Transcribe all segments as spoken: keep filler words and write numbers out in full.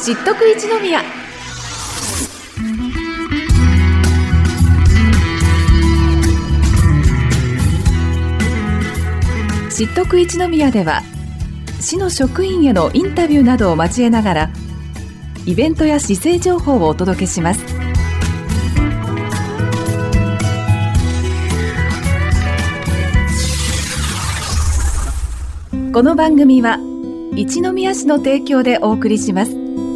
知っとく一宮。知っとく一宮では、市の職員へのインタビューなどを交えながらイベントや市政情報をお届けします。この番組は一宮市の提供でお送りします。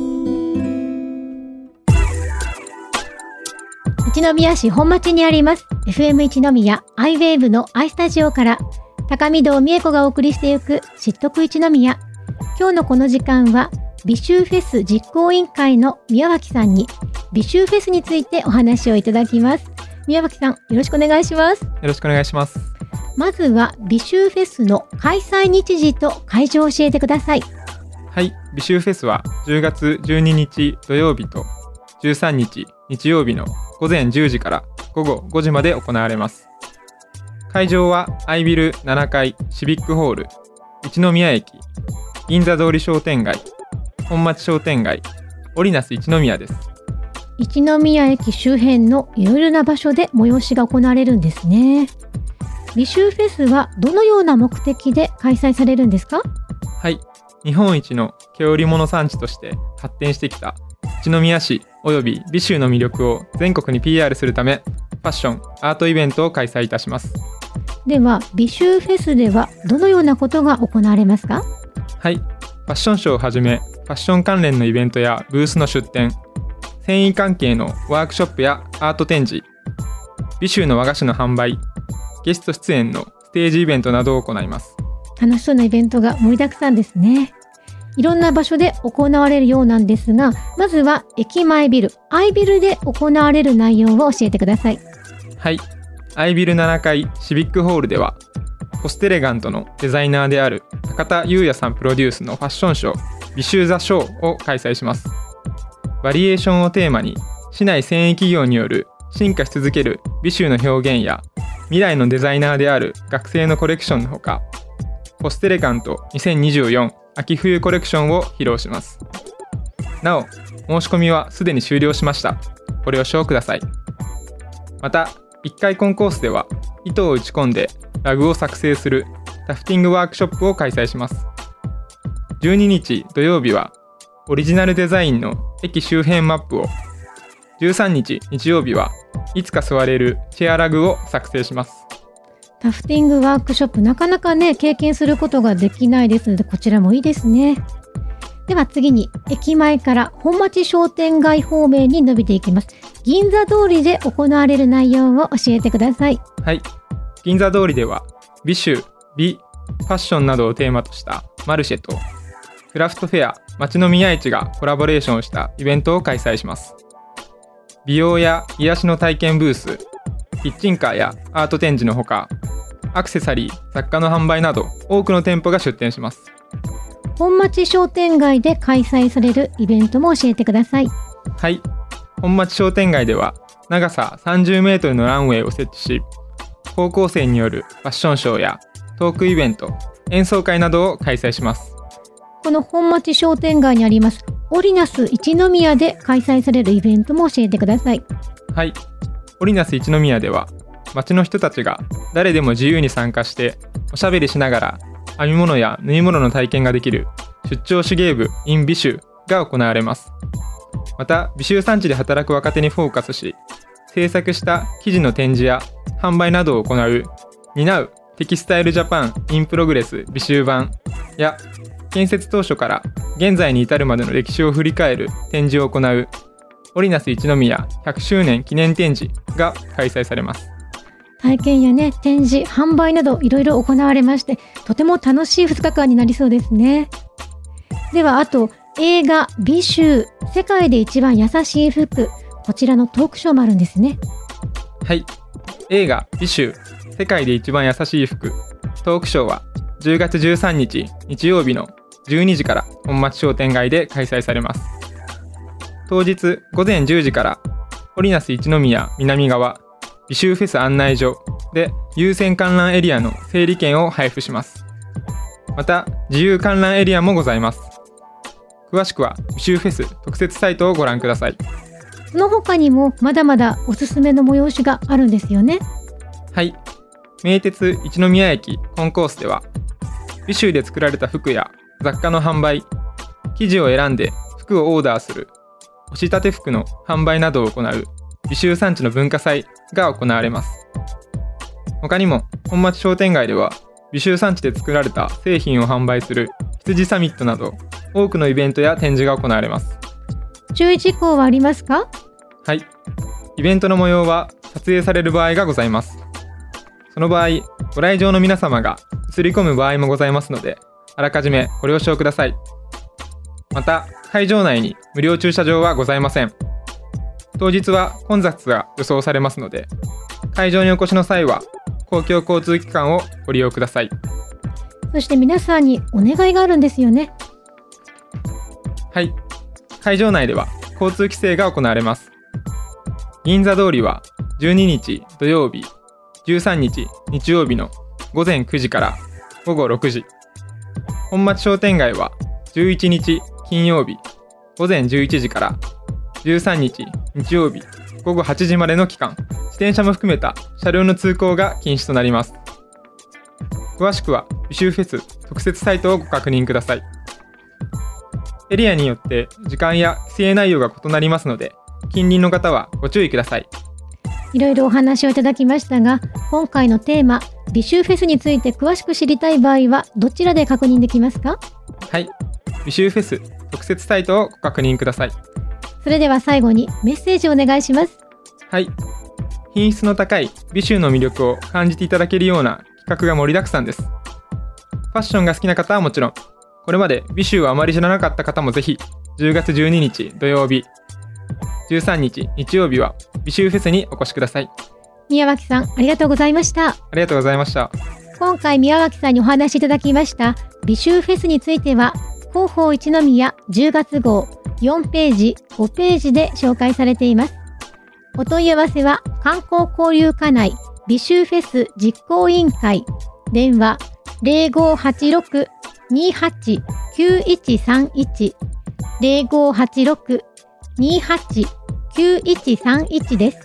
一宮市本町にあります エフエム 一宮アイウェーブの アイスタジオから高見堂美恵子がお送りしていく知っとく一宮。今日のこの時間は美酒フェス実行委員会の宮脇さんに美酒フェスについてお話をいただきます。宮脇さん、よろしくお願いします。 よろしくお願いします。 まずは美酒フェスの開催日時と会場を教えてください。 はい、美酒フェスはじゅうがつじゅうににち土曜日とじゅうさんにち日曜日のごぜんじゅうじからごごごじまで行われます。会場はアイビルななかいシビックホール、一宮駅、銀座通り商店街、本町商店街、オリナス一宮です。 一宮駅周辺のいろいろな場所で催しが行われるんですね。美酒フェスはどのような目的で開催されるんですか？ はい、日本一の毛織物産地として発展してきた一宮市および美酒の魅力を全国に ピーアール するため、ファッション、アートイベントを開催いたします。 では美酒フェスではどのようなことが行われますか？ はい、ファッションショーをはじめファッション関連のイベントやブースの出展、繊維関係のワークショップやアート展示、美酒の和菓子の販売、ゲスト出演のステージイベントなどを行います。 楽しそうなイベントが盛りだくさんですね。いろんな場所で行われるようなんですが、まずは駅前ビル、アイビルで行われる内容を教えてください。 はい、アイビルななかいシビックホールではコステレガントのデザイナーである高田裕也さんプロデュースのファッションショー美酒ザショーを開催します。バリエーションをテーマに市内繊維企業による進化し続ける美酒の表現や未来のデザイナーである学生のコレクションのほか、コステレガントにせんにじゅうよん秋冬コレクションを披露します。なお、申し込みはすでに終了しました。ご了承ください。またいっかいコンコースでは糸を打ち込んでラグを作成するタフティングワークショップを開催します。じゅうににち土曜日はオリジナルデザインの駅周辺マップを、じゅうさんにち日曜日はいつか座れるチェアラグを作成します。 タフティングワークショップ、なかなかね経験することができないですので、こちらもいいですね。では次に駅前から本町商店街方面に伸びていきます。銀座通りで行われる内容を教えてください。 はい、銀座通りでは美酒、美、ファッションなどをテーマとしたマルシェとクラフトフェア、町の宮市がコラボレーションしたイベントを開催します。美容や癒しの体験ブース、キッチンカーやアート展示のほか、アクセサリー、雑貨の販売など多くの店舗が出店します。 本町商店街で開催されるイベントも教えてください。 はい、本町商店街では長ささんじゅうメートルのランウェイを設置し、高校生によるファッションショーやトークイベント、演奏会などを開催します。 この本町商店街にありますオリナス一宮で開催されるイベントも教えてください。 はい、オリナス一宮では町の人たちが誰でも自由に参加しておしゃべりしながら編み物や縫い物の体験ができる出張手芸部 in 美酒が行われます。また美酒産地で働く若手にフォーカスし、制作した生地の展示や販売などを行う担うテキスタイルジャパン in プログレス美酒版や、建設当初から現在に至るまでの歴史を振り返る展示を行うオリナス一宮ひゃくしゅうねん記念展示が開催されます。 体験やね、展示、販売などいろいろ行われまして、とても楽しいふつかかんになりそうですね。ではあと映画美酒世界で一番優しい服、こちらのトークショーもあるんですね。 はい、映画美酒世界で一番優しい服トークショーはじゅうがつじゅうさんにち日曜日のじゅうにじから本町商店街で開催されます。当日ごぜんじゅうじからオリナス一宮南側美酒フェス案内所で優先観覧エリアの整理券を配布します。また自由観覧エリアもございます。 詳しくは美州フェス特設サイトをご覧ください。 その他にもまだまだおすすめの催しがあるんですよね。 はい、名鉄一宮駅コンコースでは美州で作られた服や雑貨の販売、生地を選んで服をオーダーする押し立て服の販売などを行う美州産地の文化祭が行われます。他にも本町商店街では美州産地で作られた製品を販売する羊サミットなど多くのイベントや展示が行われます。 注意事項はありますか？ はい、イベントの模様は撮影される場合がございます。その場合、ご来場の皆様が映り込む場合もございますので、あらかじめご了承ください。また、会場内に無料駐車場はございません。当日は混雑が予想されますので、会場にお越しの際は公共交通機関をご利用ください。 そして皆さんにお願いがあるんですよね。 はい、会場内では交通規制が行われます。銀座通りはじゅうににち土曜日、じゅうさんにち日曜日のごぜんくじからごごろくじ、本町商店街はじゅういちにち金曜日ごぜんじゅういちじからじゅうさんにち日曜日ごごはちじまでの期間、自転車も含めた車両の通行が禁止となります。詳しくは美州フェス特設サイトをご確認ください。エリアによって時間や規制内容が異なりますので、近隣の方はご注意ください。 いろいろお話をいただきましたが、今回のテーマ美州フェスについて詳しく知りたい場合はどちらで確認できますか？ はい、美州フェス特設サイトをご確認ください。 それでは最後にメッセージをお願いします。 はい、品質の高い美州の魅力を感じていただけるような企画が盛りだくさんです。ファッションが好きな方はもちろん、これまで美州をあまり知らなかった方もぜひじゅうがつじゅうににち土曜日、じゅうさんにち日曜日は美州フェスにお越しください。 宮脇さん、ありがとうございました。 ありがとうございました。 今回宮脇さんにお話しいただきました美州フェスについては、広報一宮じゅうがつ号よんページごページで紹介されています。お問い合わせは観光交流課内美州フェス実行委員会、電話 ゼロごはちろく にはち きゅういちさんいち ゼロごはちろく にはち きゅういちさんいちです。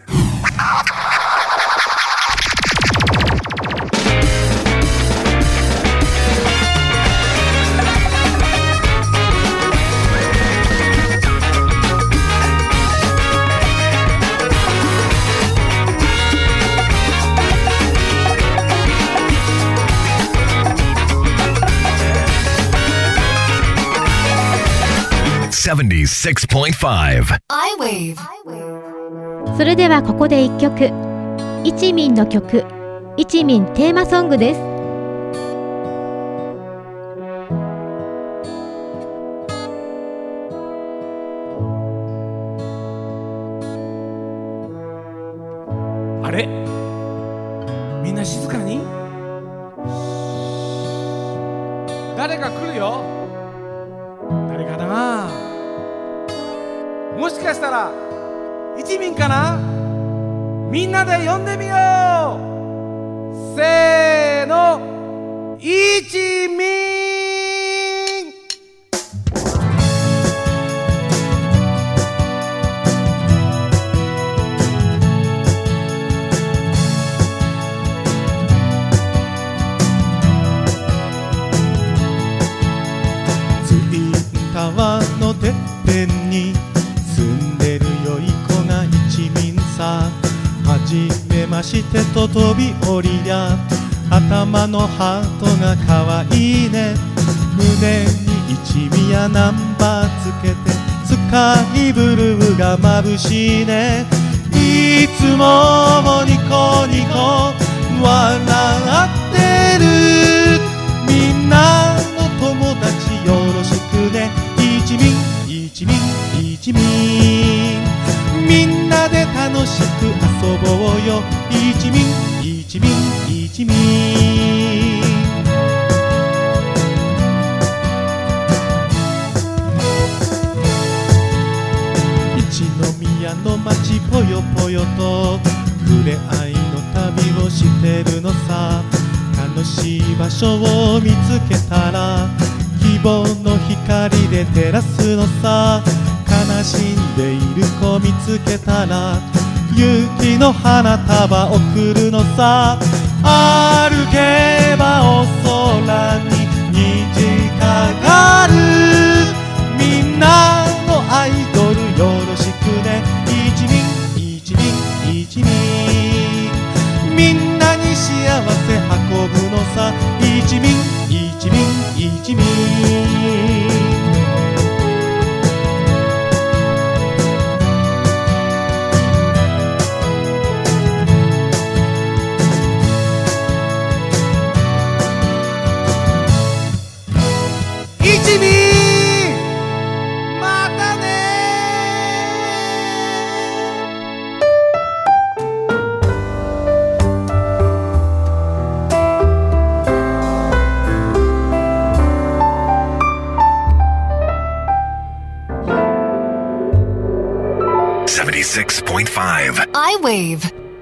セブンティーシックスポイントファイブアイウェーブ。 それではここで一曲、一民の曲、一民テーマソングです。 あれ、みんな静かに。誰か来るよ。誰かな。もしかしたら一民かな。みんなで呼んでみよう。せーの、一民。 ツインタワーのてっぺんに住んでる良い子が一民さ。はじめましてと飛び降りりゃ、頭のハートがかわいいね。胸に一味やナンバーつけて、スカイブルーが眩しいね。いつもニコニコ笑ってる。みんなの友達よろしくね。一民一民一民、みんなで楽しく遊ぼうよ。一民一民一民。一宮の街ぽよぽよと触れ合いの旅をしてるのさ。楽しい場所を見つけたら、希望の光で照らすのさ。悲しんでいる子見つけたら雪の花束贈るのさ。歩けばお空に虹かかる。みんなのアイドルよろしくね。一輪一輪一輪みんなに幸せ運ぶのさ。一輪一輪一輪一輪またね。 seventy-six point five I-Wave。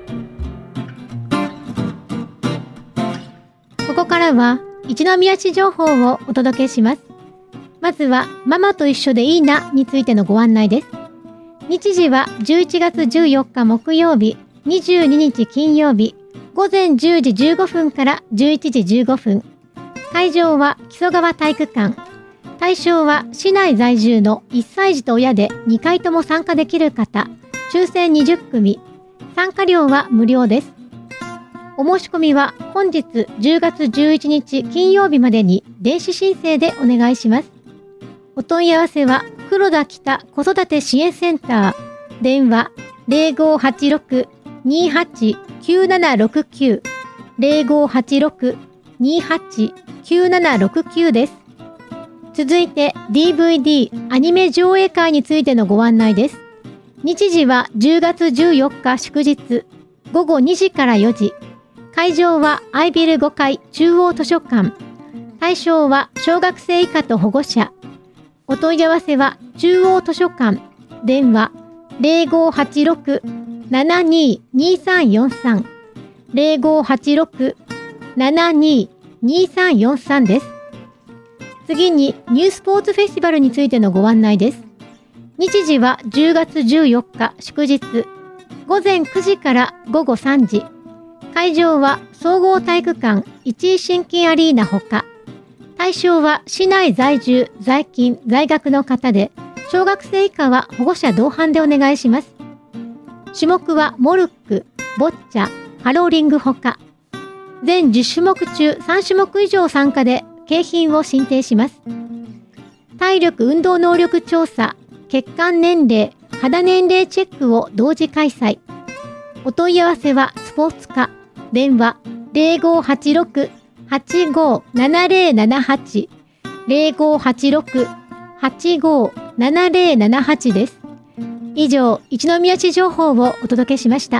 ここからは一宮市情報をお届けします。まずはママと一緒でいいなについてのご案内です。日時はじゅういちがつじゅうよっか木曜日、にじゅうににち金曜日、ごぜんじゅうじじゅうごふんからじゅういちじじゅうごふん。会場は木曽川体育館。対象は市内在住のいっさい児と親でにかいとも参加できる方、抽選にじゅっくみ。参加料は無料です。お申し込みは本日じゅうがつじゅういちにち金曜日までに電子申請でお願いします。お問い合わせは黒田北子育て支援センター、電話 ゼロごはちろく にはち きゅうななろくきゅう ゼロごはちろく にはち きゅうななろくきゅう です。続いて ディーブイディー アニメ上映会についてのご案内です。日時はじゅうがつじゅうよっか祝日、ごごにじからよじ。会場はアイビルごかい中央図書館。対象は小学生以下と保護者。お問い合わせは中央図書館、電話 ゼロごはちろく ななににさんよんさん ゼロごはちろく ななににさんよんさん です。次にニュースポーツフェスティバルについてのご案内です。日時はじゅうがつじゅうよっか祝日、ごぜんくじからごごさんじ。会場は総合体育館一井新金アリーナほか。対象は市内在住、在勤、在学の方で、小学生以下は保護者同伴でお願いします。種目はモルック、ボッチャ、ハローリングほか。全じゅっしゅもく中さんしゅもく以上参加で景品を申請します。体力運動能力調査、血管年齢、肌年齢チェックを同時開催。お問い合わせはスポーツ課、電話 ゼロごはちろく はちごななゼロななはち ゼロごはちろく はちごななゼロななはち です。以上、一宮市情報をお届けしました。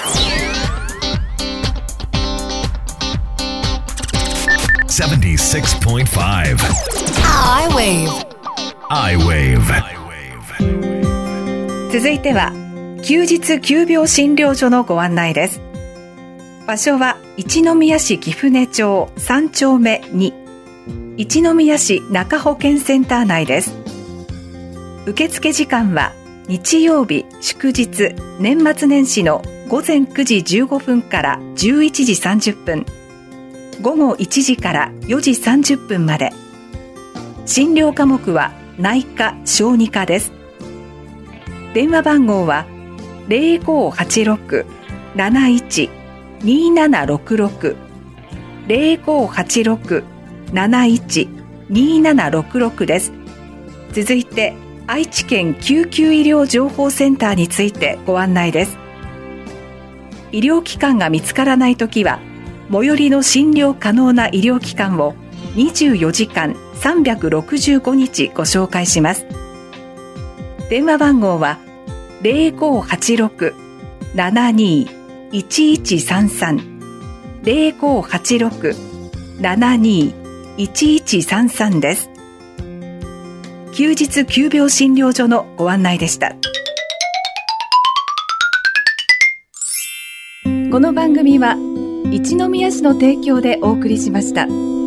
seventy-six point five I-Wave。 I-Wave。 続いては休日急病診療所のご案内です。場所は一宮市貴船町さんちょうめに、一宮市中保健センター内です。受付時間は日曜日、祝日、年末年始のごぜんくじじゅうごふんからじゅういちじさんじゅっぷん、ごごいちじからよじさんじゅっぷんまで。診療科目は内科・小児科です。電話番号は ゼロごはちろく なないち にななろくろく ゼロごはちろく なないち にななろくろく です。続いて愛知県救急医療情報センターについてご案内です。医療機関が見つからないときは最寄りの診療可能な医療機関をにじゅうよじかんさんびゃくろくじゅうごにちご紹介します。電話番号は ゼロごはちろく ななにいちいちさんさん ゼロごはちろく ななにいちいちさんさん です。休日急病診療所のご案内でした。この番組は一宮市の提供でお送りしました。